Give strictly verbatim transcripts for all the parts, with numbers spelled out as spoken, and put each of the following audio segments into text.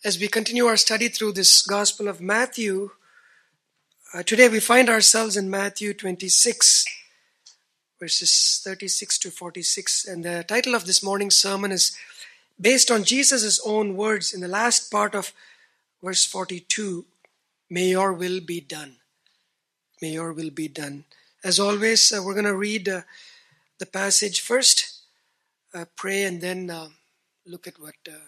As we continue our study through this Gospel of Matthew, uh, today we find ourselves in Matthew twenty-six, verses thirty-six to forty-six. And the title of this morning's sermon is based on Jesus' own words in the last part of verse forty-two, "May your will be done." May your will be done. As always, uh, we're going to read uh, the passage first, uh, pray, and then uh, look at what uh,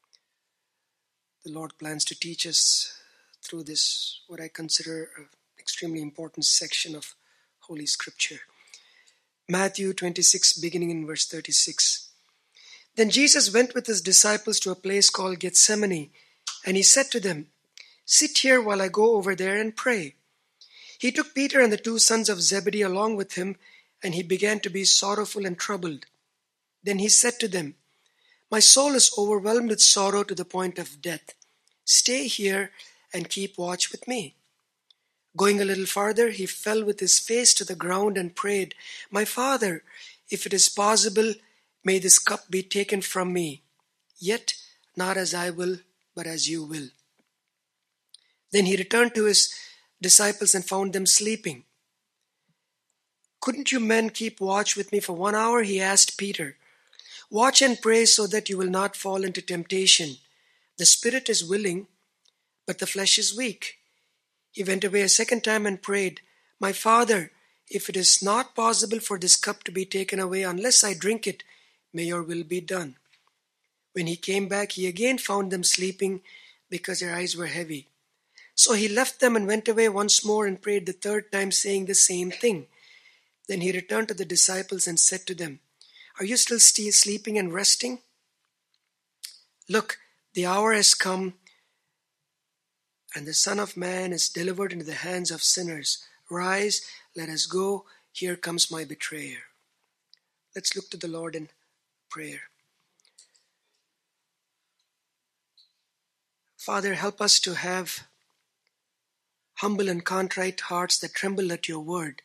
the Lord plans to teach us through this, what I consider an extremely important section of Holy Scripture. Matthew twenty-six, beginning in verse thirty-six. Then Jesus went with his disciples to a place called Gethsemane, and he said to them, "Sit here while I go over there and pray." He took Peter and the two sons of Zebedee along with him, and he began to be sorrowful and troubled. Then he said to them, "My soul is overwhelmed with sorrow to the point of death. Stay here and keep watch with me." Going a little farther, he fell with his face to the ground and prayed, "My Father, if it is possible, may this cup be taken from me. Yet not as I will, but as you will." Then he returned to his disciples and found them sleeping. "Couldn't you men keep watch with me for one hour?" he asked Peter. "Watch and pray so that you will not fall into temptation. The spirit is willing, but the flesh is weak." He went away a second time and prayed, "My Father, if it is not possible for this cup to be taken away unless I drink it, may your will be done." When he came back, he again found them sleeping because their eyes were heavy. So he left them and went away once more and prayed the third time, saying the same thing. Then he returned to the disciples and said to them, "Are you still sleeping and resting? Look, the hour has come, and the Son of Man is delivered into the hands of sinners. Rise, let us go. Here comes my betrayer." Let's look to the Lord in prayer. Father, help us to have humble and contrite hearts that tremble at your word.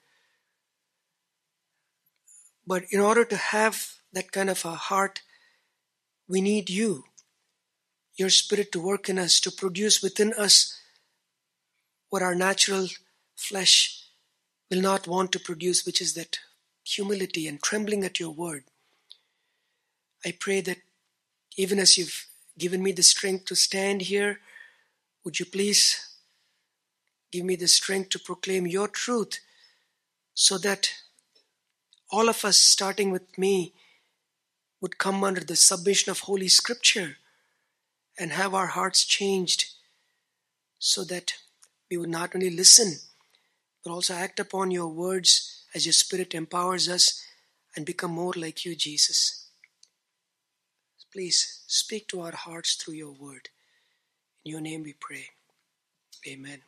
But in order to have that kind of a heart, we need you, your Spirit, to work in us, to produce within us what our natural flesh will not want to produce, which is that humility and trembling at your word. I pray that even as you've given me the strength to stand here, would you please give me the strength to proclaim your truth, so that all of us, starting with me, would come under the submission of Holy Scripture and have our hearts changed, so that we would not only listen, but also act upon your words as your Spirit empowers us and become more like you, Jesus. Please speak to our hearts through your word. In your name we pray. Amen.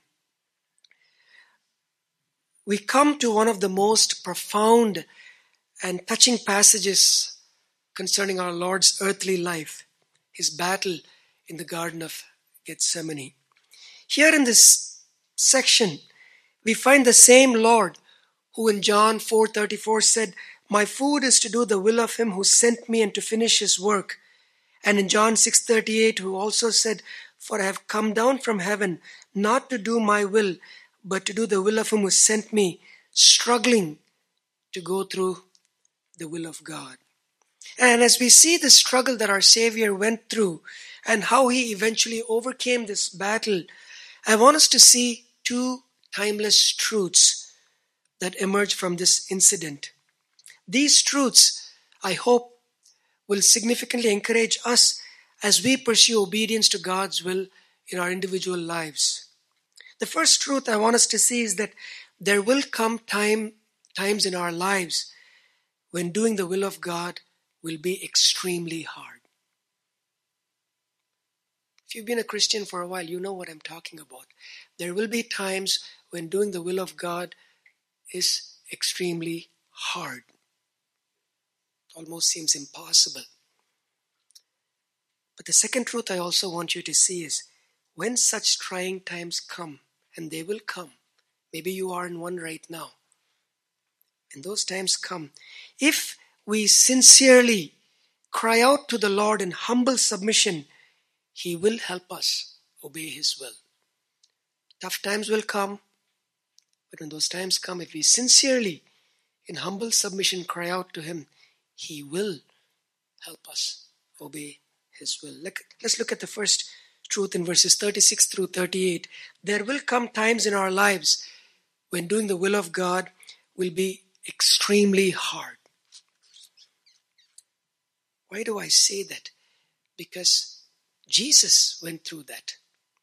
We come to one of the most profound and touching passages concerning our Lord's earthly life, his battle in the Garden of Gethsemane. Here in this section, we find the same Lord who in John four thirty-four said, "My food is to do the will of him who sent me and to finish his work." And in John six thirty-eight, who also said, "For I have come down from heaven not to do my will, but to do the will of him who sent me," struggling to go through the will of God. And as we see the struggle that our Savior went through and how he eventually overcame this battle, I want us to see two timeless truths that emerge from this incident. These truths, I hope, will significantly encourage us as we pursue obedience to God's will in our individual lives. The first truth I want us to see is that there will come time, times in our lives when doing the will of God will be extremely hard. If you've been a Christian for a while, you know what I'm talking about. There will be times when doing the will of God is extremely hard. It almost seems impossible. But the second truth I also want you to see is when such trying times come, and they will come, maybe you are in one right now, and those times come, if we sincerely cry out to the Lord in humble submission, He will help us obey His will. Tough times will come, but when those times come, if we sincerely, in humble submission, cry out to Him, He will help us obey His will. Let's look at the first truth in verses thirty-six through thirty-eight. There will come times in our lives when doing the will of God will be extremely hard. Why do I say that? Because Jesus went through that.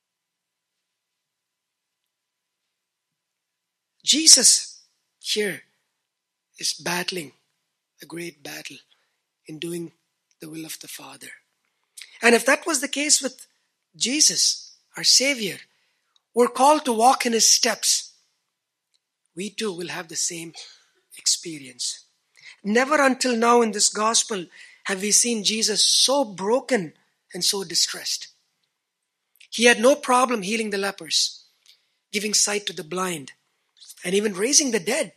Jesus here is battling a great battle in doing the will of the Father. And if that was the case with Jesus, our Savior, we're called to walk in His steps. We too will have the same experience. Never until now in this gospel have we seen Jesus so broken and so distressed. He had no problem healing the lepers, giving sight to the blind, and even raising the dead.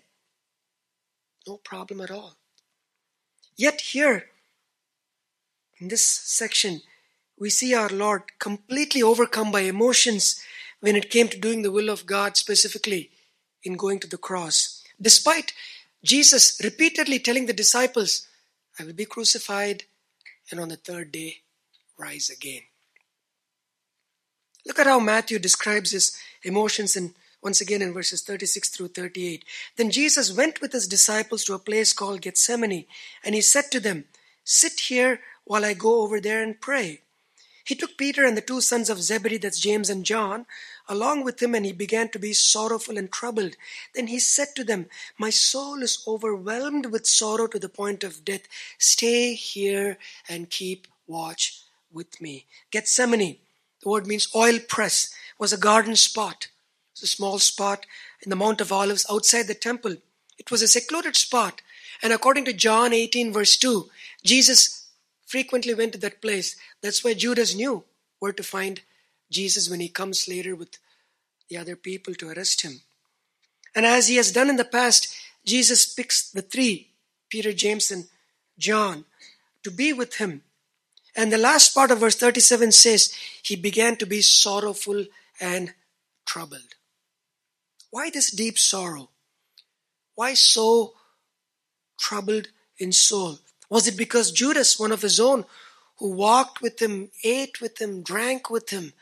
No problem at all. Yet here, in this section, we see our Lord completely overcome by emotions when it came to doing the will of God, specifically in going to the cross. Despite Jesus repeatedly telling the disciples, I will be crucified and on the third day rise again. Look at how Matthew describes his emotions in, once again in verses thirty-six through thirty-eight. Then Jesus went with His disciples to a place called Gethsemane, and He said to them, sit here while I go over there and pray. He took Peter and the two sons of Zebedee, that's James and John, along with him, and He began to be sorrowful and troubled. Then He said to them, my soul is overwhelmed with sorrow to the point of death. Stay here and keep watch with me. Gethsemane, the word means oil press, was a garden spot. It's a small spot in the Mount of Olives outside the temple. It was a secluded spot. And according to John eighteen verse two, Jesus frequently went to that place. That's why Judas knew where to find Jesus when he comes later with the other people to arrest Him. And as He has done in the past, Jesus picks the three, Peter, James, and John, to be with Him. And the last part of verse thirty-seven says, He began to be sorrowful and troubled. Why this deep sorrow? Why so troubled in soul? Was it because Judas, one of His own, who walked with Him, ate with Him, drank with Him,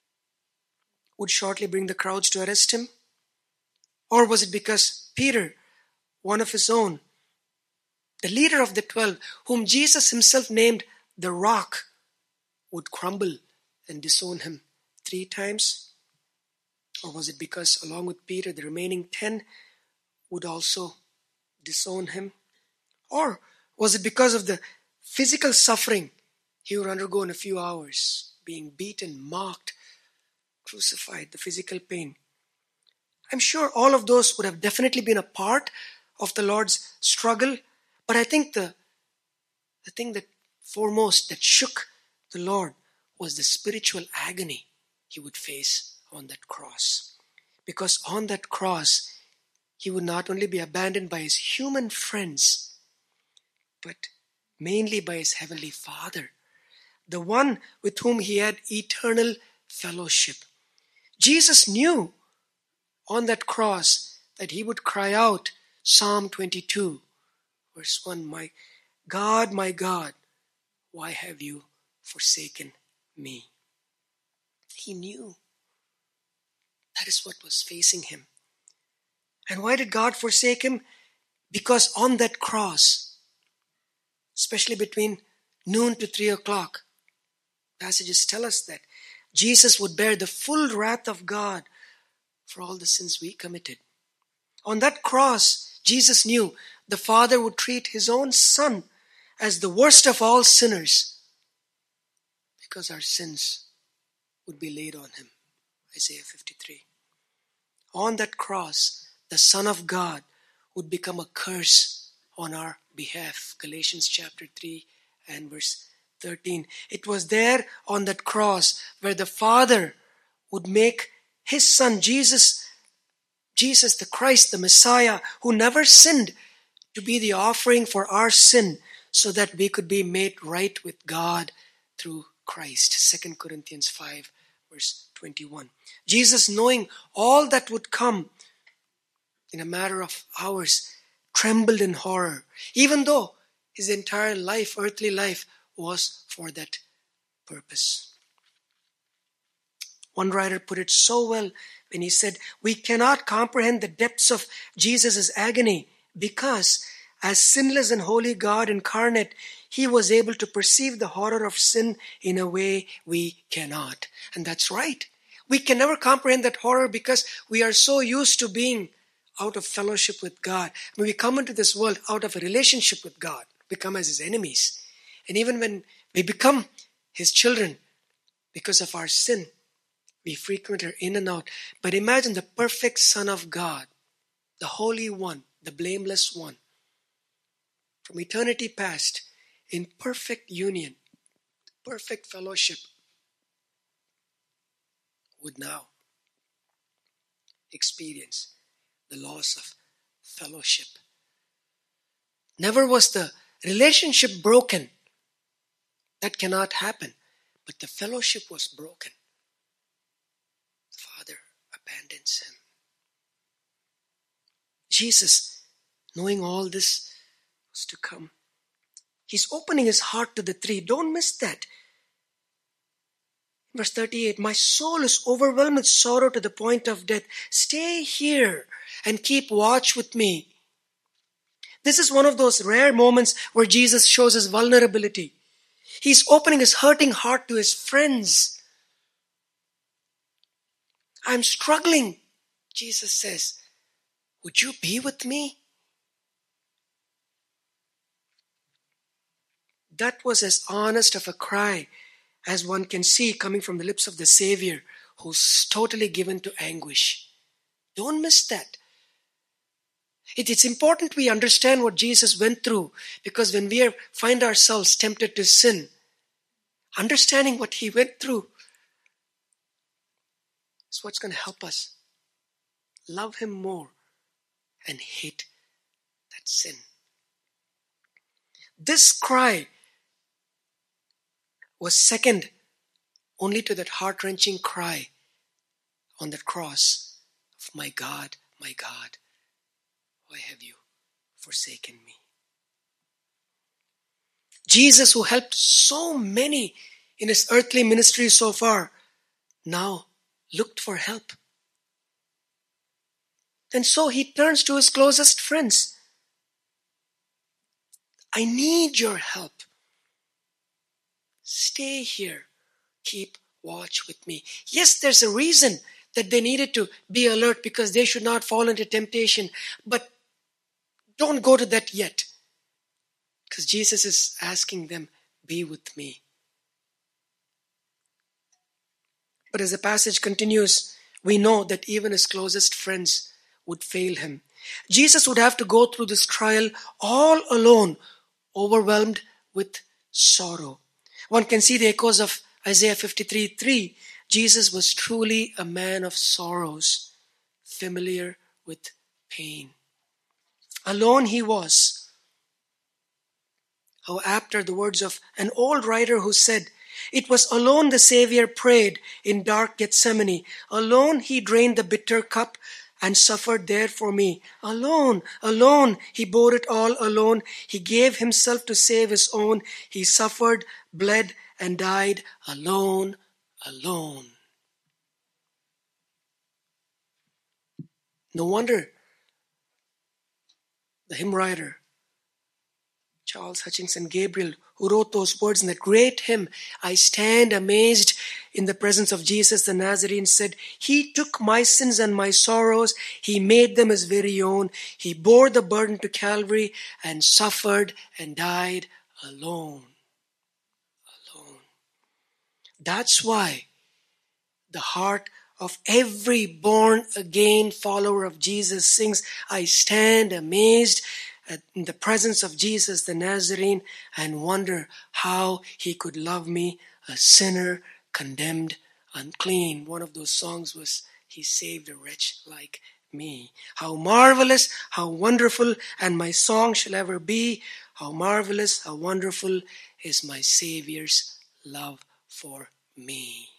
would shortly bring the crowds to arrest Him? Or was it because Peter, one of His own, the leader of the twelve, whom Jesus Himself named the Rock, would crumble and disown Him three times? Or was it because along with Peter, the remaining ten would also disown Him? Or was it because of the physical suffering He would undergo in a few hours, being beaten, mocked, crucified, the physical pain? I'm sure all of those would have definitely been a part of the Lord's struggle, but I think the, the thing that foremost that shook the Lord was the spiritual agony He would face on that cross. Because on that cross, He would not only be abandoned by His human friends, but mainly by His heavenly Father, the one with whom He had eternal fellowship. Jesus knew on that cross that He would cry out Psalm twenty-two, verse one, my God, my God, why have you forsaken me? He knew that is what was facing Him. And why did God forsake Him? Because on that cross, especially between noon to three o'clock, passages tell us that Jesus would bear the full wrath of God for all the sins we committed. On that cross, Jesus knew the Father would treat His own Son as the worst of all sinners because our sins would be laid on Him. Isaiah fifty-three. On that cross, the Son of God would become a curse on our behalf. Galatians chapter three and verse thirteen. It was there on that cross where the Father would make His Son Jesus, Jesus the Christ, the Messiah, who never sinned, to be the offering for our sin so that we could be made right with God through Christ. Christ. Second Corinthians five, verse twenty-one. Jesus, knowing all that would come in a matter of hours, trembled in horror, even though his entire life, earthly life, was for that purpose. One writer put it so well when he said, we cannot comprehend the depths of Jesus' agony because, as sinless and holy God incarnate, he was able to perceive the horror of sin in a way we cannot. And that's right. We can never comprehend that horror because we are so used to being out of fellowship with God. When we come into this world out of a relationship with God, we come as his enemies. And even when we become his children because of our sin, we frequent are in and out. But imagine the perfect Son of God, the Holy One, the blameless One, from eternity past, in perfect union, perfect fellowship, would now experience the loss of fellowship. Never was the relationship broken. That cannot happen. But the fellowship was broken. The Father abandons him. Jesus, knowing all this was to come, he's opening his heart to the three. Don't miss that. Verse thirty-eight, my soul is overwhelmed with sorrow to the point of death. Stay here and keep watch with me. This is one of those rare moments where Jesus shows his vulnerability. He's opening his hurting heart to his friends. I'm struggling, Jesus says. Would you be with me? That was as honest of a cry as one can see coming from the lips of the Savior, who's totally given to anguish. Don't miss that. It, it's important we understand what Jesus went through, because when we are, find ourselves tempted to sin, understanding what he went through is what's going to help us love him more and hate that sin. This cry was second only to that heart-wrenching cry on that cross of my God, my God, why have you forsaken me? Jesus, who helped so many in his earthly ministry so far, now looked for help. And so he turns to his closest friends. I need your help. Stay here. Keep watch with me. Yes, there's a reason that they needed to be alert, because they should not fall into temptation. But don't go to that yet. Because Jesus is asking them, be with me. But as the passage continues, we know that even his closest friends would fail him. Jesus would have to go through this trial all alone, overwhelmed with sorrow. One can see the echoes of Isaiah fifty-three three. Jesus was truly a man of sorrows, familiar with pain. Alone he was. How apt are the words of an old writer who said, it was alone the Savior prayed in dark Gethsemane. Alone he drained the bitter cup and suffered there for me. Alone, alone, he bore it all alone. He gave himself to save his own. He suffered, bled, and died alone, alone. No wonder the hymn writer, Charles Hutchinson Gabriel, who wrote those words in that great hymn, I stand amazed in the presence of Jesus the Nazarene, said, he took my sins and my sorrows, he made them his very own. He bore the burden to Calvary and suffered and died alone. Alone. That's why the heart of every born-again follower of Jesus sings, I stand amazed in the presence of Jesus the Nazarene and wonder how he could love me, a sinner, condemned, unclean. One of those songs was, he saved a wretch like me. How marvelous, how wonderful, and my song shall ever be. How marvelous, how wonderful is my Savior's love for me.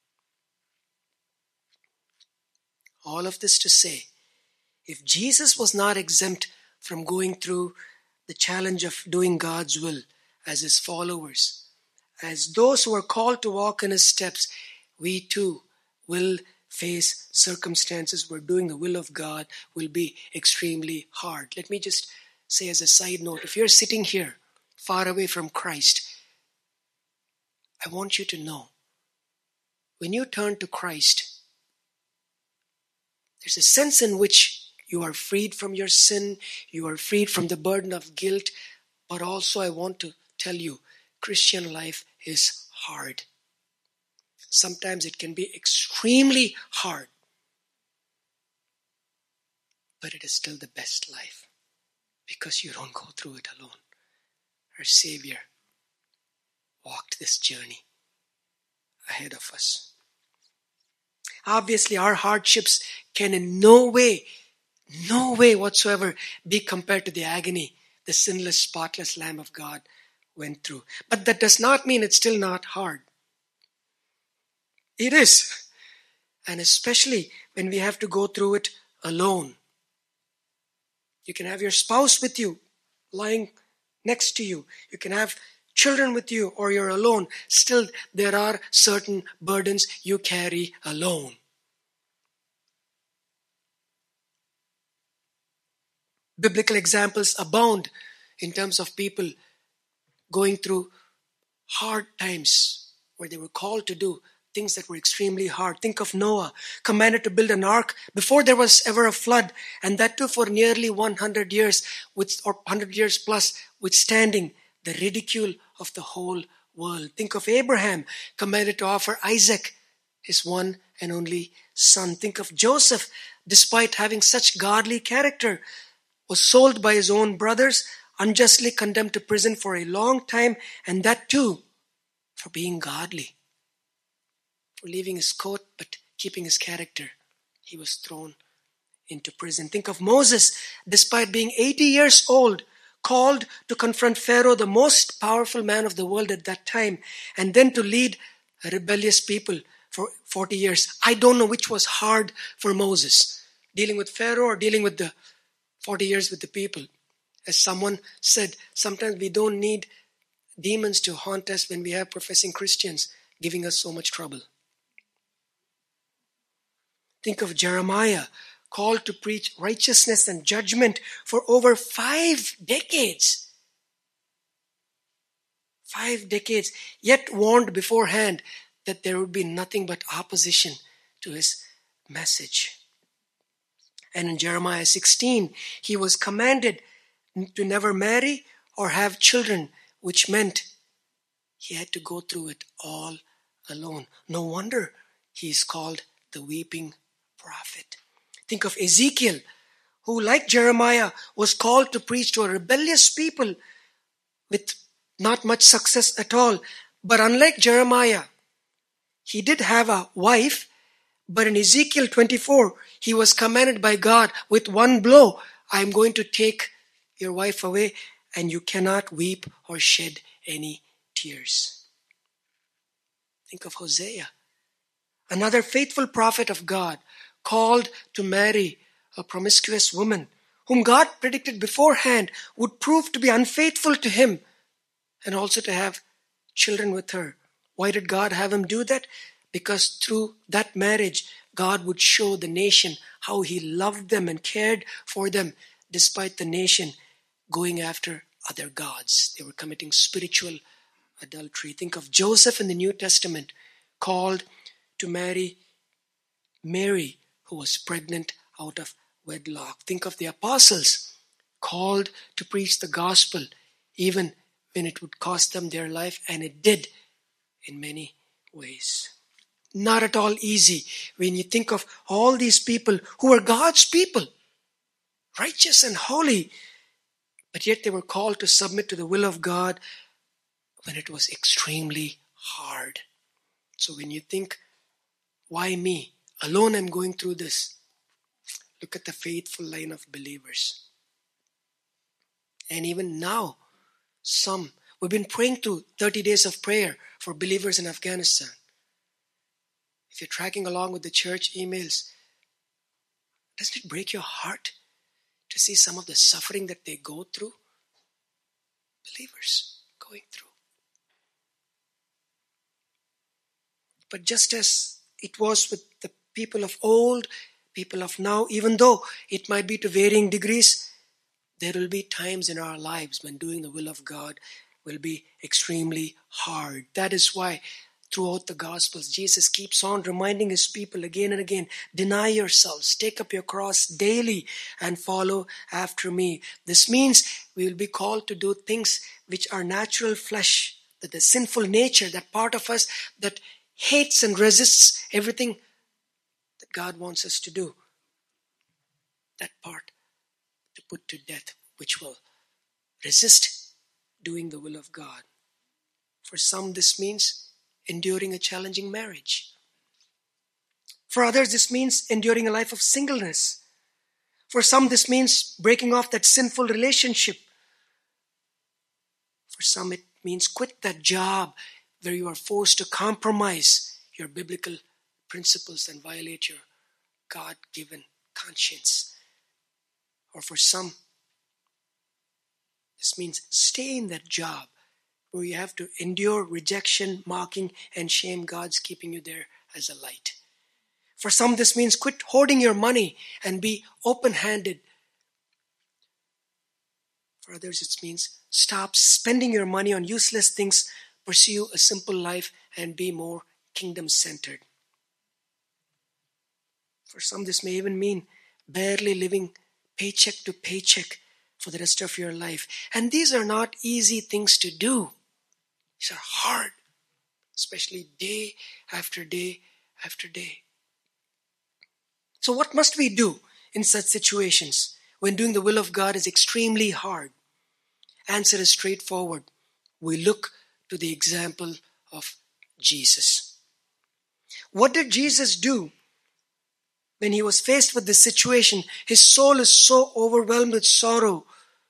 All of this to say, if Jesus was not exempt from going through the challenge of doing God's will as his followers, as those who are called to walk in his steps, we too will face circumstances where doing the will of God will be extremely hard. Let me just say as a side note, if you're sitting here far away from Christ, I want you to know, when you turn to Christ, there's a sense in which you are freed from your sin, you are freed from the burden of guilt, but also I want to tell you, Christian life is hard. Sometimes it can be extremely hard, but it is still the best life because you don't go through it alone. Our Savior walked this journey ahead of us. Obviously, our hardships can in no way, no way whatsoever be compared to the agony the sinless, spotless Lamb of God went through. But that does not mean it's still not hard. It is. And especially when we have to go through it alone. You can have your spouse with you, lying next to you. You can have children with you, or you're alone. Still, there are certain burdens you carry alone. Biblical examples abound in terms of people going through hard times where they were called to do things that were extremely hard. Think of Noah, commanded to build an ark before there was ever a flood, and that too for nearly one hundred years, with, or one hundred years plus, withstanding the ridicule of the whole world. Think of Abraham, commanded to offer Isaac, his one and only son. Think of Joseph, despite having such godly character, was sold by his own brothers, unjustly condemned to prison for a long time, and that too for being godly. For leaving his coat but keeping his character, he was thrown into prison. Think of Moses, despite being eighty years old, called to confront Pharaoh, the most powerful man of the world at that time, and then to lead a rebellious people for forty years. I don't know which was hard for Moses, dealing with Pharaoh or dealing with the forty years with the people. As someone said, sometimes we don't need demons to haunt us when we have professing Christians giving us so much trouble. Think of Jeremiah, called to preach righteousness and judgment for over five decades. Five decades, yet warned beforehand that there would be nothing but opposition to his message. And in Jeremiah sixteen, he was commanded to never marry or have children, which meant he had to go through it all alone. No wonder he is called the weeping prophet. Think of Ezekiel, who, like Jeremiah, was called to preach to a rebellious people with not much success at all. But unlike Jeremiah, he did have a wife, but in Ezekiel twenty-four, he was commanded by God with one blow, I am going to take your wife away, and you cannot weep or shed any tears. Think of Hosea, another faithful prophet of God, called to marry a promiscuous woman whom God predicted beforehand would prove to be unfaithful to him, and also to have children with her. Why did God have him do that? Because through that marriage, God would show the nation how he loved them and cared for them, despite the nation going after other gods. They were committing spiritual adultery. Think of Joseph in the New Testament, called to marry Mary, who was pregnant out of wedlock. Think of the apostles, called to preach the gospel, even when it would cost them their life, and it did in many ways. Not at all easy when you think of all these people who were God's people, righteous and holy, but yet they were called to submit to the will of God when it was extremely hard. So when you think, why me? Alone I'm going through this. Look at the faithful line of believers. And even now, some We've been praying through thirty days of prayer for believers in Afghanistan. If you're tracking along with the church emails, doesn't it break your heart to see some of the suffering that they go through? Believers going through. But just as it was with the people of old, people of now, even though it might be to varying degrees, there will be times in our lives when doing the will of God will be extremely hard. That is why throughout the Gospels, Jesus keeps on reminding his people again and again, deny yourselves, take up your cross daily and follow after me. This means we will be called to do things which are natural flesh, that the sinful nature, that part of us that hates and resists everything that God wants us to do. That part to put to death, which will resist doing the will of God. For some, this means enduring a challenging marriage. For others, this means enduring a life of singleness. For some, this means breaking off that sinful relationship. For some, it means quit that job where you are forced to compromise your biblical principles and violate your God-given conscience. Or for some, this means stay in that job where you have to endure rejection, mocking, and shame. God's keeping you there as a light. For some, this means quit hoarding your money and be open-handed. For others, it means stop spending your money on useless things, pursue a simple life, and be more kingdom-centered. For some, this may even mean barely living paycheck to paycheck for the rest of your life. And these are not easy things to do. These are hard, especially day after day after day. So what must we do in such situations when doing the will of God is extremely hard? Answer is straightforward. We look to the example of Jesus. What did Jesus do when he was faced with this situation? His soul is so overwhelmed with sorrow.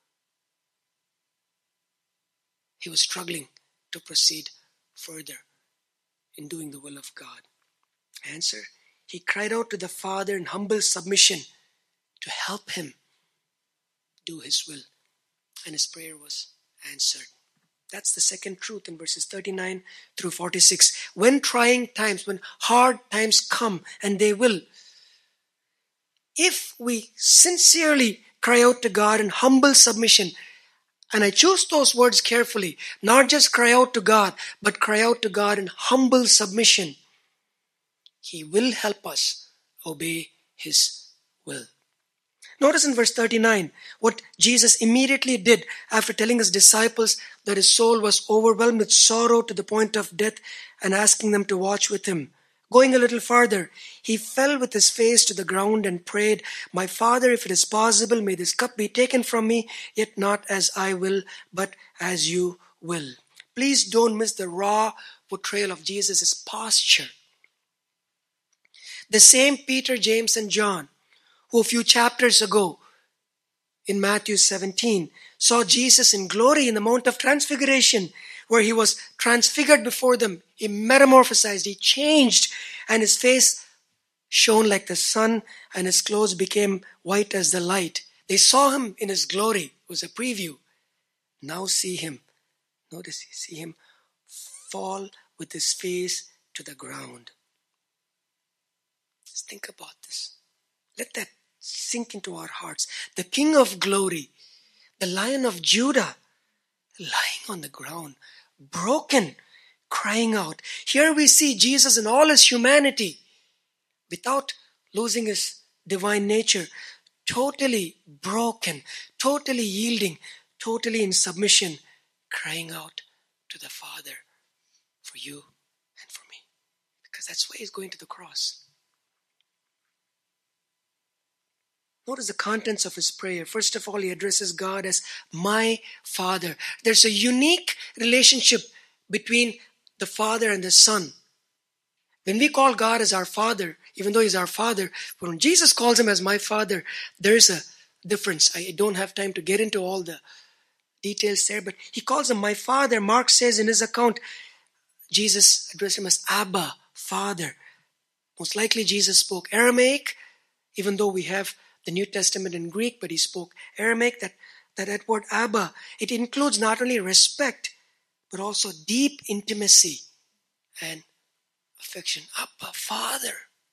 He was struggling to proceed further in doing the will of God. Answer, he cried out to the Father in humble submission to help him do his will. And his prayer was answered. That's the second truth in verses thirty-nine through forty-six. When trying times, when hard times come, and they will, if we sincerely cry out to God in humble submission, and I choose those words carefully, not just cry out to God, but cry out to God in humble submission, he will help us obey his will. Notice in verse thirty-nine what Jesus immediately did after telling his disciples that his soul was overwhelmed with sorrow to the point of death and asking them to watch with him. Going a little farther, he fell with his face to the ground and prayed, "My Father, if it is possible, may this cup be taken from me, yet not as I will, but as you will." Please don't miss the raw portrayal of Jesus' posture. The same Peter, James, and John, who a few chapters ago in Matthew seventeen saw Jesus in glory in the Mount of Transfiguration, where he was transfigured before them. He metamorphosized, he changed, and his face shone like the sun, and his clothes became white as the light. They saw him in his glory. It was a preview. Now see him. Notice, see him fall with his face to the ground. Just think about this. Let that sink into our hearts. The King of glory, the Lion of Judah, lying on the ground, broken, crying out. Here we see Jesus in all his humanity, without losing his divine nature, totally broken, totally yielding, totally in submission, crying out to the Father for you and for me. Because that's why he's going to the cross. Notice the contents of his prayer. First of all, he addresses God as my Father. There's a unique relationship between the Father and the Son. When we call God as our Father, even though he's our Father, but when Jesus calls him as my Father, there's a difference. I don't have time to get into all the details there, but he calls him my Father. Mark says in his account, Jesus addressed him as Abba, Father. Most likely Jesus spoke Aramaic, even though we have the New Testament in Greek, but he spoke Aramaic. That, that, that word Abba, it includes not only respect, but also deep intimacy and affection. Abba, Father.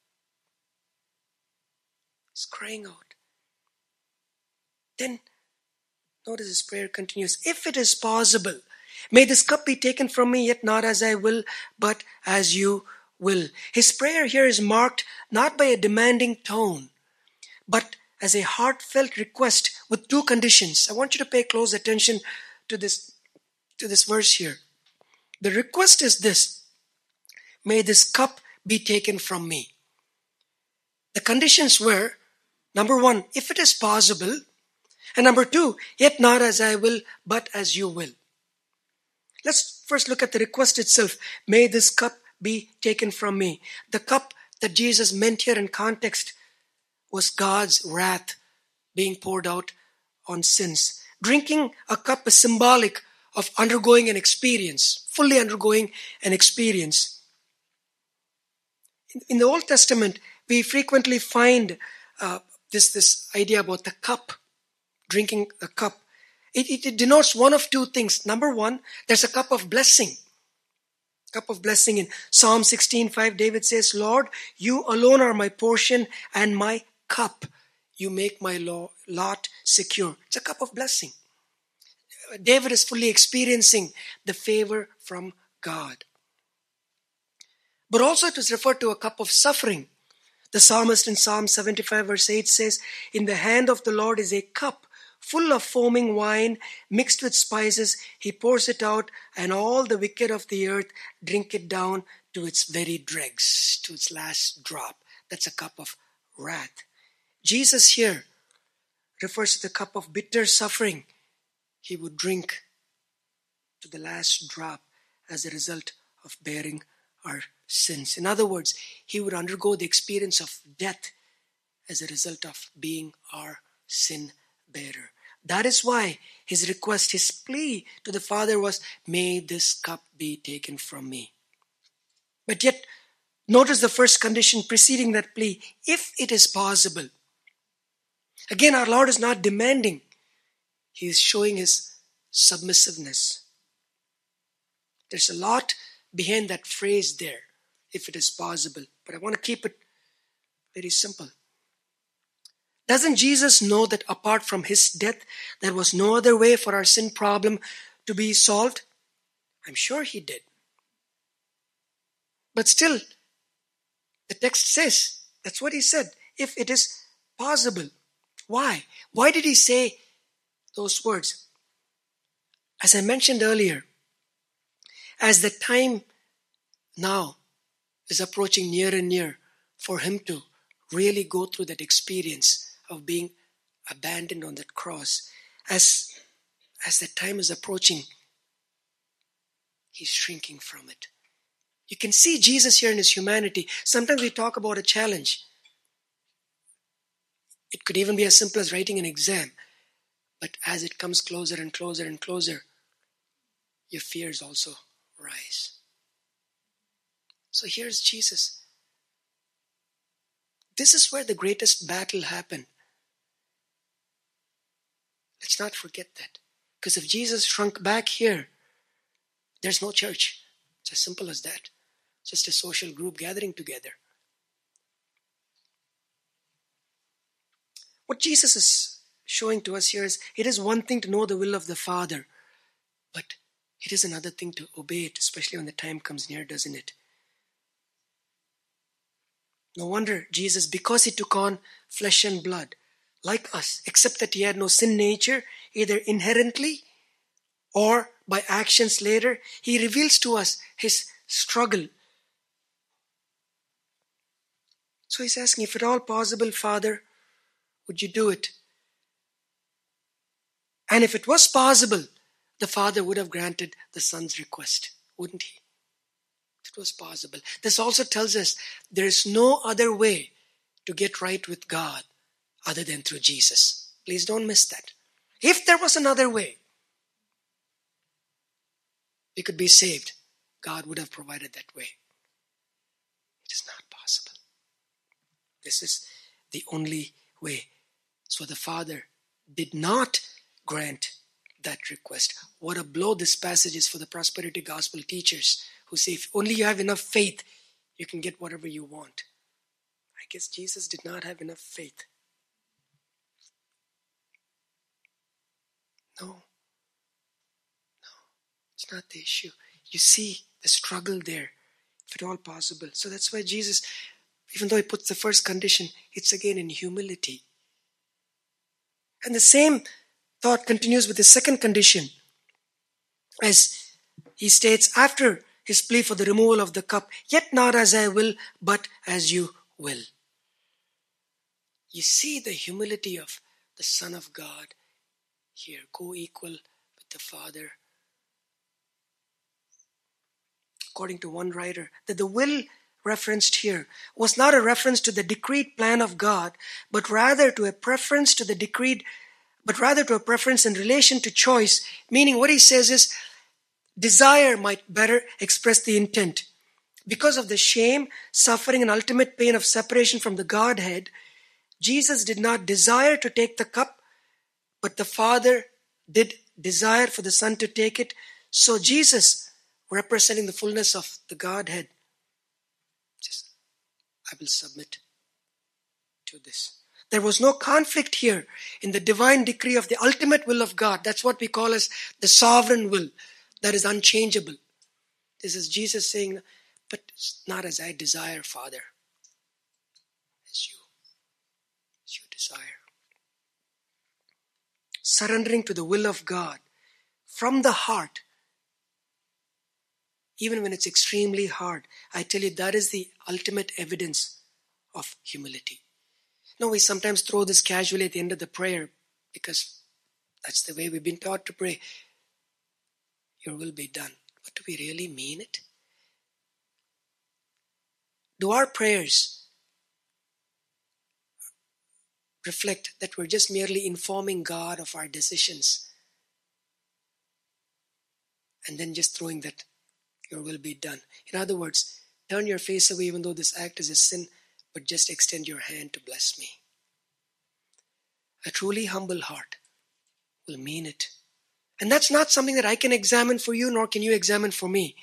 He's crying out. Then, notice his prayer continues. If it is possible, may this cup be taken from me, yet not as I will, but as you will. His prayer here is marked not by a demanding tone, but as a heartfelt request with two conditions. I want you to pay close attention to this, to this verse here. The request is this: may this cup be taken from me. The conditions were, number one, if it is possible, and number two, yet not as I will, but as you will. Let's first look at the request itself. May this cup be taken from me. The cup that Jesus meant here in context was God's wrath being poured out on sins. Drinking a cup is symbolic of undergoing an experience, fully undergoing an experience. In, in the Old Testament, we frequently find uh, this, this idea about the cup, drinking a cup. It, it, it denotes one of two things. Number one, there's a cup of blessing. Cup of blessing. In Psalm sixteen five, David says, Lord, you alone are my portion and my cup. You make my lot secure. It's a cup of blessing. David is fully experiencing the favor from God. But also it is referred to a cup of suffering. The psalmist in Psalm seventy-five verse eight says, in the hand of the Lord is a cup full of foaming wine mixed with spices. He pours it out, and all the wicked of the earth drink it down to its very dregs, to its last drop. That's a cup of wrath. Jesus here refers to the cup of bitter suffering he would drink to the last drop as a result of bearing our sins. In other words, he would undergo the experience of death as a result of being our sin bearer. That is why his request, his plea to the Father was, may this cup be taken from me. But yet, notice the first condition preceding that plea, if it is possible. Again, our Lord is not demanding. He is showing his submissiveness. There's a lot behind that phrase there, if it is possible. But I want to keep it very simple. Doesn't Jesus know that apart from his death, there was no other way for our sin problem to be solved? I'm sure he did. But still, the text says, that's what he said, if it is possible. Why? Why did he say those words? As I mentioned earlier, as the time now is approaching near and near for him to really go through that experience of being abandoned on that cross, as, as the time is approaching, he's shrinking from it. You can see Jesus here in his humanity. Sometimes we talk about a challenge. It could even be as simple as writing an exam. But as it comes closer and closer and closer, your fears also rise. So here's Jesus. This is where the greatest battle happened. Let's not forget that. Because if Jesus shrunk back here, there's no church. It's as simple as that. Just a social group gathering together. What Jesus is showing to us here is, it is one thing to know the will of the Father, but it is another thing to obey it, especially when the time comes near, doesn't it? No wonder Jesus, because he took on flesh and blood, like us, except that he had no sin nature, either inherently or by actions later, he reveals to us his struggle. So he's asking, if at all possible, Father, would you do it? And if it was possible, the Father would have granted the Son's request, wouldn't he? If it was possible. This also tells us there is no other way to get right with God other than through Jesus. Please don't miss that. If there was another way, we could be saved, God would have provided that way. It is not possible. This is the only way. So the Father did not grant that request. What a blow this passage is for the prosperity gospel teachers who say if only you have enough faith, you can get whatever you want. I guess Jesus did not have enough faith. No. No. It's not the issue. You see the struggle there, if at all possible. So that's why Jesus, even though he puts the first condition, it's again in humility. And the same thought continues with the second condition. As he states after his plea for the removal of the cup, yet not as I will, but as you will. You see the humility of the Son of God here, co-equal with the Father. According to one writer, that the will referenced here was not a reference to the decreed plan of God, but rather to a preference to the decreed, but rather to a preference in relation to choice. Meaning what he says is, desire might better express the intent. Because of the shame, suffering, and ultimate pain of separation from the Godhead, Jesus did not desire to take the cup, but the Father did desire for the Son to take it. So Jesus, representing the fullness of the Godhead, just, I will submit to this. There was no conflict here in the divine decree of the ultimate will of God. That's what we call as the sovereign will. That is unchangeable. This is Jesus saying, but it's not as I desire, Father, as you, as you desire. Surrendering to the will of God from the heart, even when it's extremely hard. I tell you, that is the ultimate evidence of humility. No, we sometimes throw this casually at the end of the prayer because that's the way we've been taught to pray. Your will be done. But do we really mean it? Do our prayers reflect that we're just merely informing God of our decisions and then just throwing that your will be done? In other words, turn your face away even though this act is a sin, but just extend your hand to bless me. A truly humble heart will mean it. And that's not something that I can examine for you, nor can you examine for me.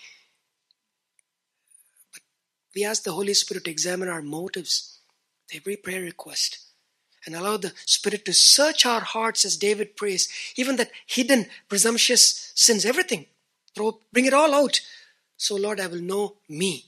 But we ask the Holy Spirit to examine our motives, every prayer request, and allow the Spirit to search our hearts as David prays, even that hidden, presumptuous sins, everything. Throw, bring it all out. So Lord, I will know me.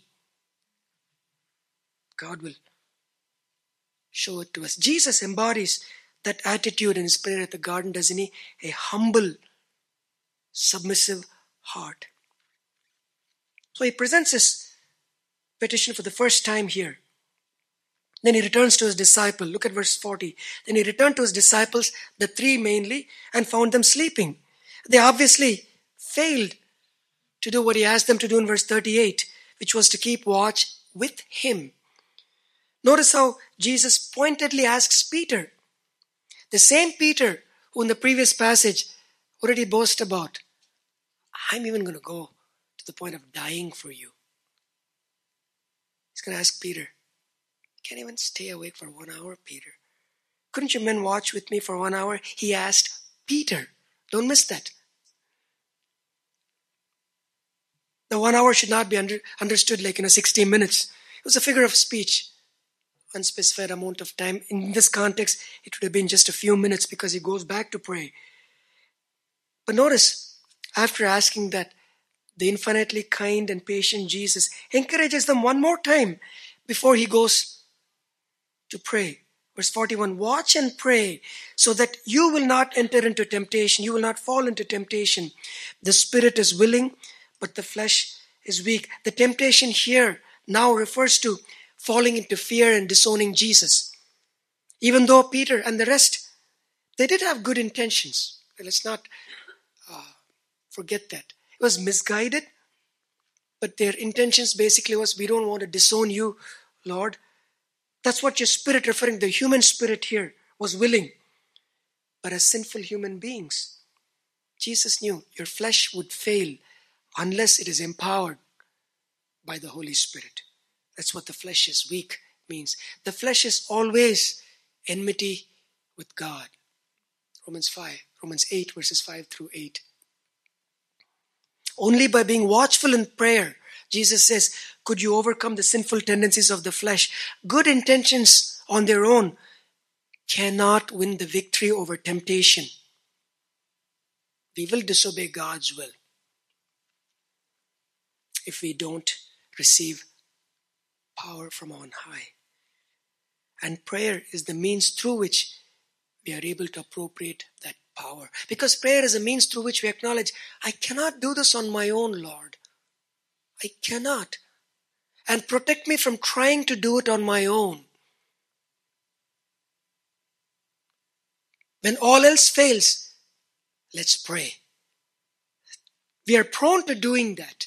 God will show it to us. Jesus embodies that attitude in his prayer at the garden, doesn't he? A humble, submissive heart. So he presents his petition for the first time here. Then he returns to his disciple. Look at verse forty. Then he returned to his disciples, the three mainly, and found them sleeping. They obviously failed to do what he asked them to do in verse thirty-eight, which was to keep watch with him. Notice how Jesus pointedly asks Peter, the same Peter who in the previous passage, what did he boast about? I'm even going to go to the point of dying for you. He's going to ask Peter, can't even stay awake for one hour, Peter. Couldn't you men watch with me for one hour? He asked Peter. Don't miss that. The one hour should not be under, understood like, you know, sixty minutes. It was a figure of speech. Unspecified amount of time. In this context, it would have been just a few minutes because he goes back to pray. But notice, after asking that, the infinitely kind and patient Jesus encourages them one more time before he goes to pray. Verse forty-one, watch and pray so that you will not enter into temptation. You will not fall into temptation. The spirit is willing, but the flesh is weak. The temptation here now refers to falling into fear and disowning Jesus. Even though Peter and the rest, they did have good intentions. Let's not uh, forget that. It was misguided, but their intentions basically was, we don't want to disown you, Lord. That's what your spirit, referring to the human spirit here, was willing. But as sinful human beings, Jesus knew your flesh would fail unless it is empowered by the Holy Spirit. That's what the flesh is weak means. The flesh is always enmity with God. Romans five, Romans eight, verses five through eight. Only by being watchful in prayer, Jesus says, could you overcome the sinful tendencies of the flesh. Good intentions on their own cannot win the victory over temptation. We will disobey God's will if we don't receive power from on high. And prayer is the means through which we are able to appropriate that power. Because prayer is a means through which we acknowledge, I cannot do this on my own, Lord. I cannot. And protect me from trying to do it on my own. When all else fails, let's pray. We are prone to doing that.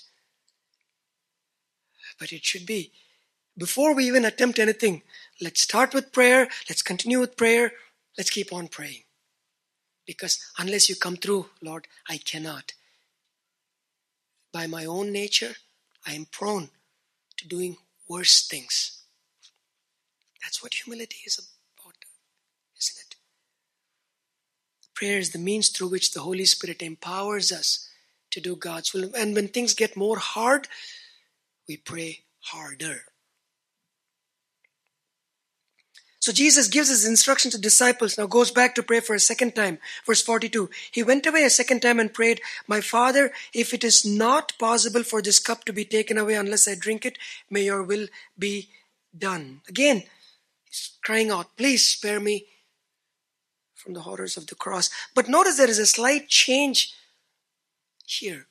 But it should be, before we even attempt anything, let's start with prayer, let's continue with prayer, let's keep on praying. Because unless you come through, Lord, I cannot. By my own nature, I am prone to doing worse things. That's what humility is about, isn't it? Prayer is the means through which the Holy Spirit empowers us to do God's will. And when things get more hard, we pray harder. So Jesus gives his instruction to disciples, now goes back to pray for a second time. Verse forty-two, he went away a second time and prayed, my Father, if it is not possible for this cup to be taken away unless I drink it, may your will be done. Again, he's crying out, please spare me from the horrors of the cross. But notice there is a slight change here.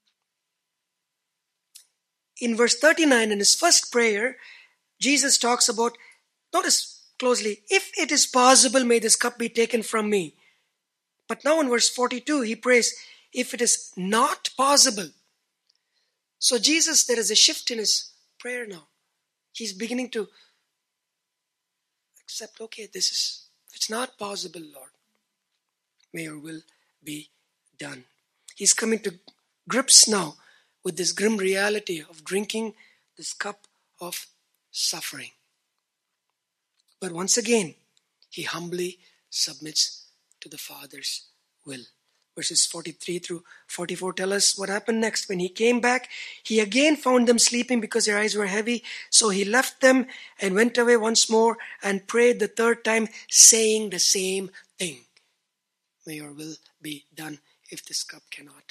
In verse thirty-nine, in his first prayer, Jesus talks about, notice closely, if it is possible, may this cup be taken from me. But now in verse forty-two, he prays, if it is not possible. So Jesus, there is a shift in his prayer now. He's beginning to accept, okay, this is, if it's not possible, Lord, may your will be done. He's coming to grips now with this grim reality of drinking this cup of suffering. But once again, he humbly submits to the Father's will. Verses forty-three through forty-four tell us what happened next. When he came back, he again found them sleeping because their eyes were heavy. So he left them and went away once more and prayed the third time, saying the same thing. May your will be done if this cup cannot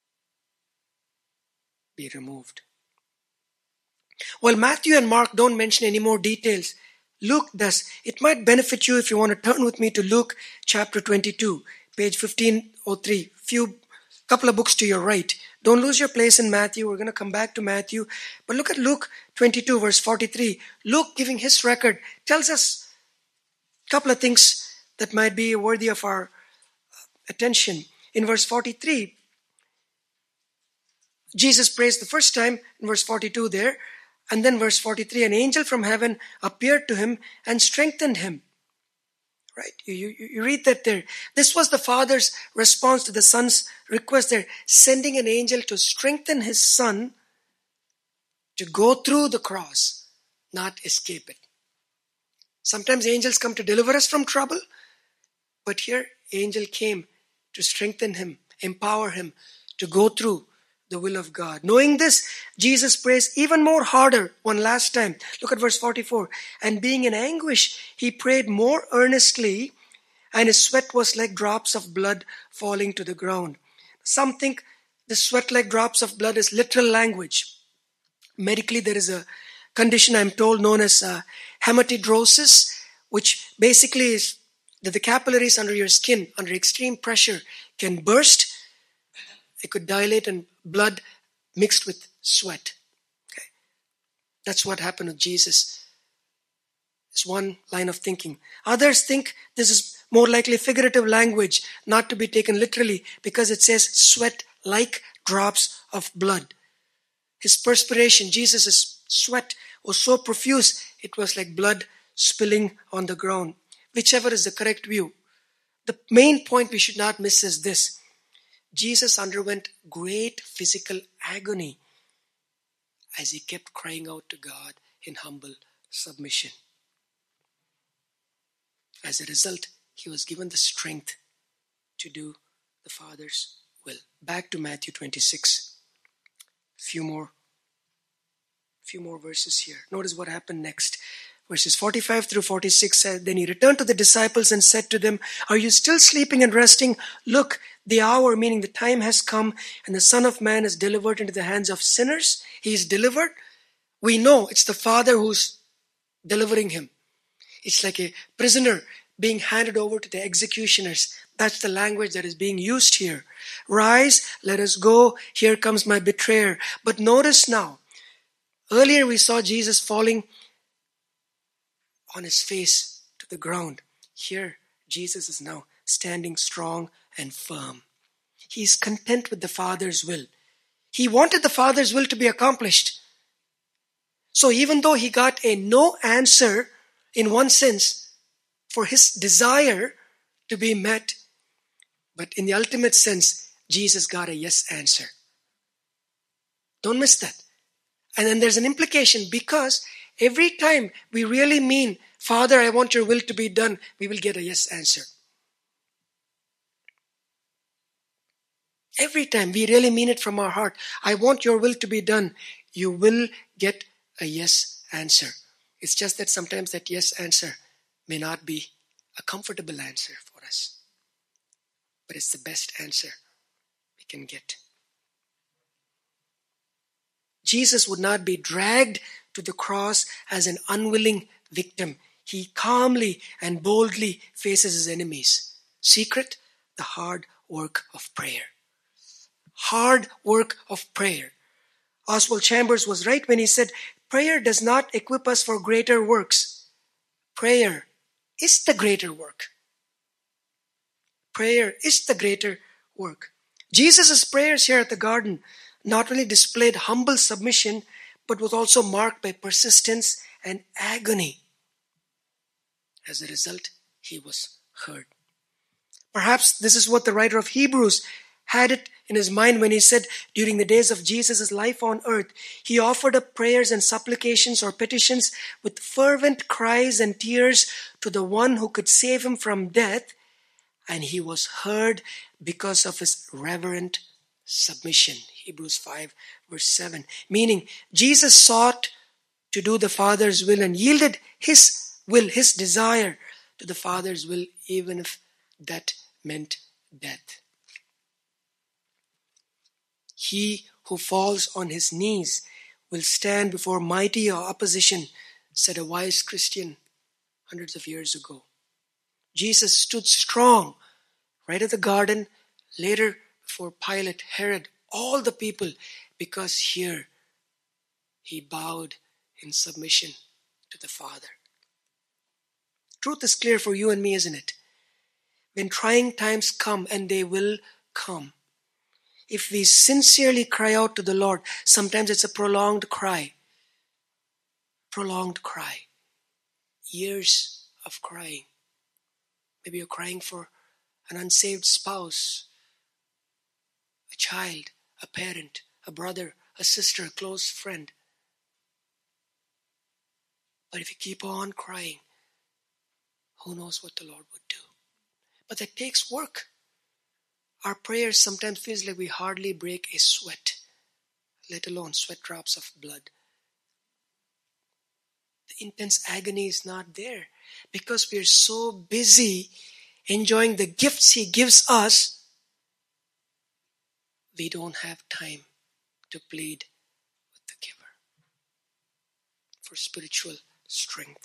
be removed. Well, Matthew and Mark don't mention any more details. Luke does. It might benefit you if you want to turn with me to Luke chapter twenty-two, page fifteen oh three. Few, couple of books to your right. Don't lose your place in Matthew. We're going to come back to Matthew. But look at Luke twenty-two, verse forty-three. Luke, giving his record, tells us a couple of things that might be worthy of our attention. In verse forty-three, Jesus prays the first time, in verse forty-two there. And then verse forty-three, an angel from heaven appeared to him and strengthened him. Right? You, you, you read that there. This was the Father's response to the Son's request there, sending an angel to strengthen his Son to go through the cross, not escape it. Sometimes angels come to deliver us from trouble, but here angel came to strengthen him, empower him to go through the will of God. Knowing this, Jesus prays even more harder one last time. Look at verse forty-four. And being in anguish, he prayed more earnestly, and his sweat was like drops of blood falling to the ground. Some think the sweat like drops of blood is literal language. Medically, there is a condition, I'm told, known as uh, hematidrosis, which basically is that the capillaries under your skin, under extreme pressure, can burst. It could dilate and blood mixed with sweat. Okay. That's what happened with Jesus. It's one line of thinking. Others think this is more likely figurative language, not to be taken literally, because it says sweat like drops of blood. His perspiration, Jesus' sweat, was so profuse, it was like blood spilling on the ground. Whichever is the correct view. The main point we should not miss is this. Jesus underwent great physical agony as he kept crying out to God in humble submission. As a result, he was given the strength to do the Father's will. Back to Matthew twenty-six. Few more, few more verses here. Notice what happened next. Verses forty-five through forty-six said, Then he returned to the disciples and said to them, Are you still sleeping and resting? Look, the hour, meaning the time has come, and the Son of Man is delivered into the hands of sinners. He is delivered. We know it's the Father who's delivering him. It's like a prisoner being handed over to the executioners. That's the language that is being used here. Rise, let us go. Here comes my betrayer. But notice now, earlier we saw Jesus falling on his face to the ground. Here, Jesus is now standing strong and firm. He is content with the Father's will. He wanted the Father's will to be accomplished. So even though he got a no answer, in one sense, for his desire to be met, but in the ultimate sense, Jesus got a yes answer. Don't miss that. And then there's an implication, because every time we really mean, Father, I want your will to be done, we will get a yes answer. Every time we really mean it from our heart, I want your will to be done, you will get a yes answer. It's just that sometimes that yes answer may not be a comfortable answer for us. But it's the best answer we can get. Jesus would not be dragged to the cross as an unwilling victim. He calmly and boldly faces his enemies. Secret, the hard work of prayer. Hard work of prayer. Oswald Chambers was right when he said, prayer does not equip us for greater works. Prayer is the greater work. Prayer is the greater work. Jesus' prayers here at the garden not only displayed humble submission, but was also marked by persistence and agony. As a result, he was heard. Perhaps this is what the writer of Hebrews had it in his mind when he said, during the days of Jesus' life on earth, he offered up prayers and supplications or petitions with fervent cries and tears to the one who could save him from death, and he was heard because of his reverent submission. Hebrews five verse seven. Meaning, Jesus sought to do the Father's will and yielded his will, his desire to the Father's will, even if that meant death. He who falls on his knees will stand before mighty opposition, said a wise Christian hundreds of years ago. Jesus stood strong right at the garden, later before Pilate, Herod, all the people, because here he bowed in submission to the Father. Truth is clear for you and me, isn't it? When trying times come, and they will come, if we sincerely cry out to the Lord, sometimes it's a prolonged cry. Prolonged cry. Years of crying. Maybe you're crying for an unsaved spouse, a child, a parent, a brother, a sister, a close friend. But if you keep on crying, who knows what the Lord would do? But that takes work. Our prayers sometimes feels like we hardly break a sweat, let alone sweat drops of blood. The intense agony is not there because we are so busy enjoying the gifts He gives us, we don't have time to plead with the giver for spiritual strength.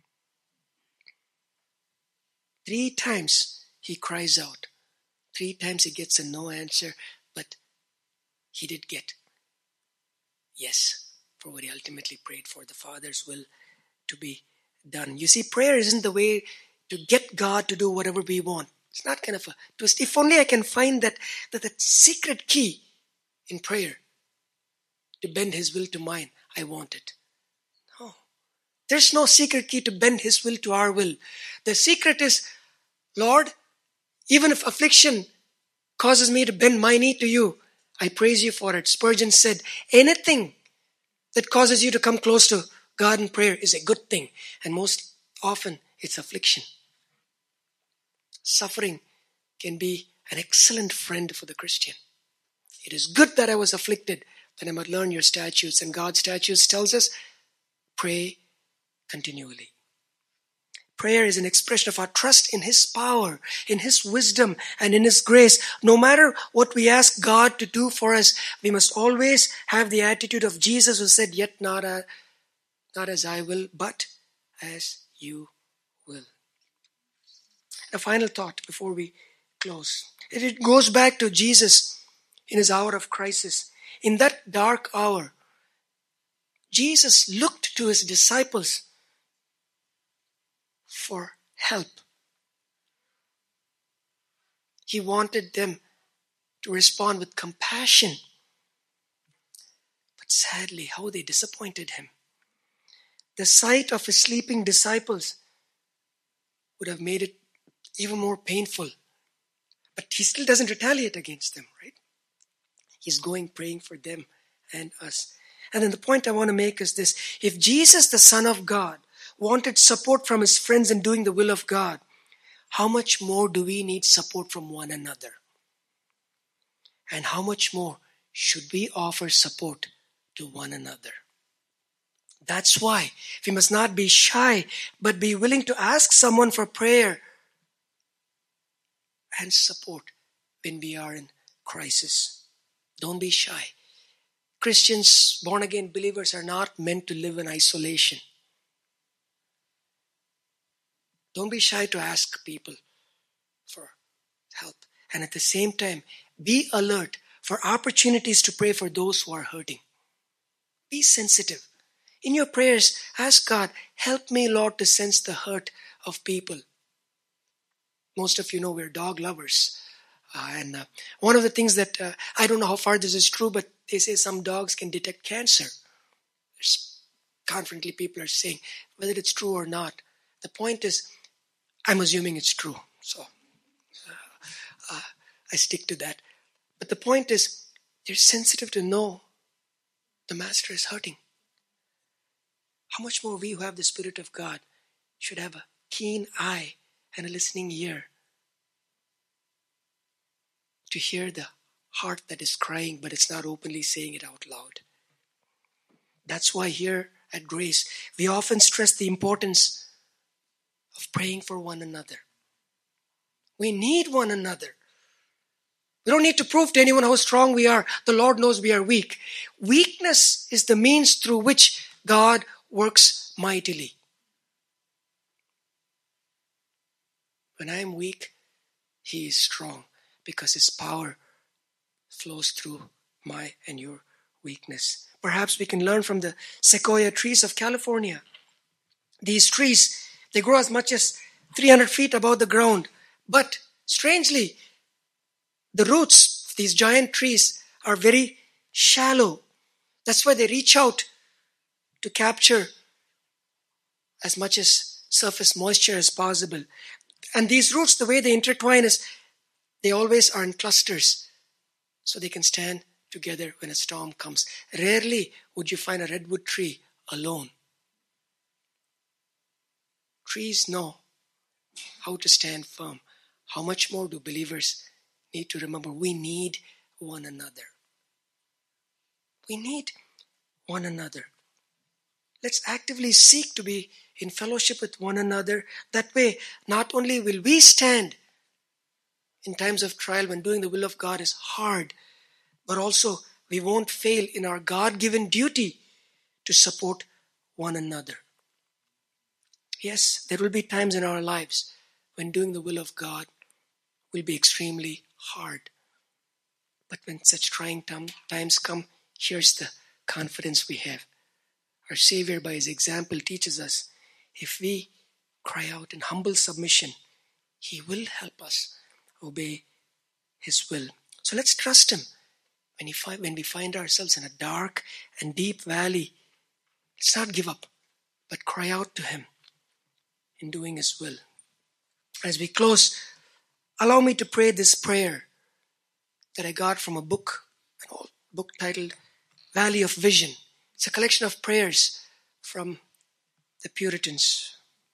Three times he cries out. Three times he gets a no answer, but he did get yes for what he ultimately prayed for, the Father's will to be done. You see, prayer isn't the way to get God to do whatever we want. It's not kind of a twist. If only I can find that, that, that secret key in prayer to bend His will to mine, I want it. No. There's no secret key to bend His will to our will. The secret is, Lord, even if affliction causes me to bend my knee to you, I praise you for it. Spurgeon said, anything that causes you to come close to God in prayer is a good thing. And most often, it's affliction. Suffering can be an excellent friend for the Christian. It is good that I was afflicted, that I might learn your statutes. And God's statutes tells us, pray continually. Prayer is an expression of our trust in His power, in His wisdom, and in His grace. No matter what we ask God to do for us, we must always have the attitude of Jesus, who said, yet not, a, not as I will, but as you will. A final thought before we close. It goes back to Jesus in His hour of crisis. In that dark hour, Jesus looked to His disciples for help. He wanted them to respond with compassion. But sadly, how they disappointed Him. The sight of His sleeping disciples would have made it even more painful. But He still doesn't retaliate against them, right? He's going praying for them and us. And then the point I want to make is this. If Jesus, the Son of God, wanted support from His friends in doing the will of God, how much more do we need support from one another? And how much more should we offer support to one another? That's why we must not be shy, but be willing to ask someone for prayer and support when we are in crisis. Don't be shy. Christians, born-again believers, are not meant to live in isolation. Don't be shy to ask people for help. And at the same time, be alert for opportunities to pray for those who are hurting. Be sensitive. In your prayers, ask God, help me, Lord, to sense the hurt of people. Most of you know we're dog lovers. Uh, and uh, one of the things that, uh, I don't know how far this is true, but they say some dogs can detect cancer. There's, confidently people are saying, whether it's true or not. The point is, I'm assuming it's true. So uh, uh, I stick to that. But the point is, they're sensitive to know the Master is hurting. How much more we who have the Spirit of God should have a keen eye and a listening ear to hear the heart that is crying, but it's not openly saying it out loud. That's why here at Grace, we often stress the importance of praying for one another. We need one another. We don't need to prove to anyone how strong we are. The Lord knows we are weak. Weakness is the means through which God works mightily. When I am weak, He is strong because His power flows through my and your weakness. Perhaps we can learn from the sequoia trees of California. These trees, they grow as much as three hundred feet above the ground. But strangely, the roots of these giant trees are very shallow. That's why they reach out to capture as much as surface moisture as possible. And these roots, the way they intertwine is they always are in clusters, so they can stand together when a storm comes. Rarely would you find a redwood tree alone. Trees know how to stand firm. How much more do believers need to remember? We need one another. We need one another. Let's actively seek to be in fellowship with one another. That way, not only will we stand in times of trial when doing the will of God is hard, but also we won't fail in our God-given duty to support one another. Yes, there will be times in our lives when doing the will of God will be extremely hard. But when such trying times come, here's the confidence we have. Our Savior, by His example, teaches us if we cry out in humble submission, He will help us obey His will. So let's trust Him. When, he find, when we find ourselves in a dark and deep valley, let's not give up, but cry out to Him in doing His will. As we close, allow me to pray this prayer that I got from a book an old book titled Valley of Vision. It's a collection of prayers from the Puritans.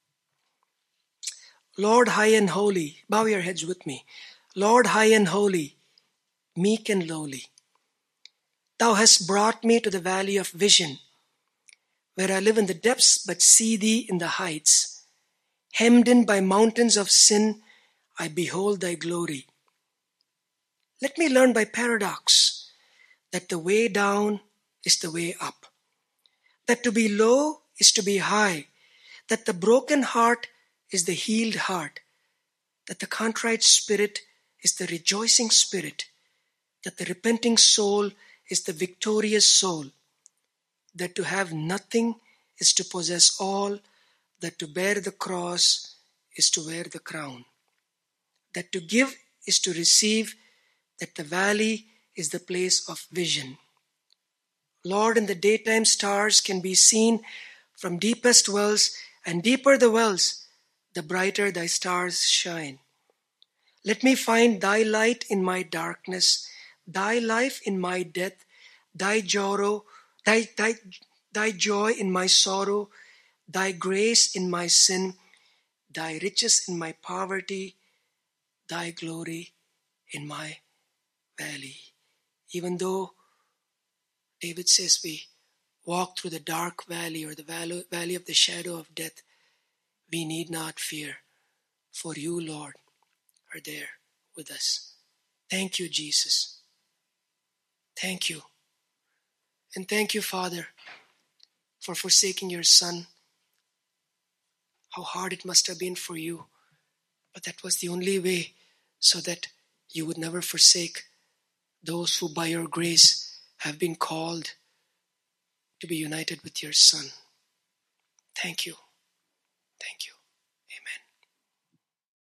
Lord high and holy, bow your heads with me. Lord high and holy, meek and lowly, Thou hast brought me to the valley of vision, where I live in the depths but see Thee in the heights. Hemmed in by mountains of sin, I behold Thy glory. Let me learn by paradox that the way down is the way up, that to be low is to be high, that the broken heart is the healed heart, that the contrite spirit is the rejoicing spirit, that the repenting soul is the victorious soul, that to have nothing is to possess all, that to bear the cross is to wear the crown, that to give is to receive, that the valley is the place of vision. Lord, in the daytime stars can be seen from deepest wells, and deeper the wells, the brighter Thy stars shine. Let me find Thy light in my darkness, Thy life in my death, Thy joy, Thy, Thy, Thy joy in my sorrow, Thy grace in my sin, Thy riches in my poverty, Thy glory in my valley. Even though David says we walk through the dark valley or the valley of the shadow of death, we need not fear, for You, Lord, are there with us. Thank You, Jesus. Thank You. And thank You, Father, for forsaking Your Son. How hard it must have been for You, but that was the only way, so that You would never forsake those who by Your grace have been called to be united with Your Son. Thank You.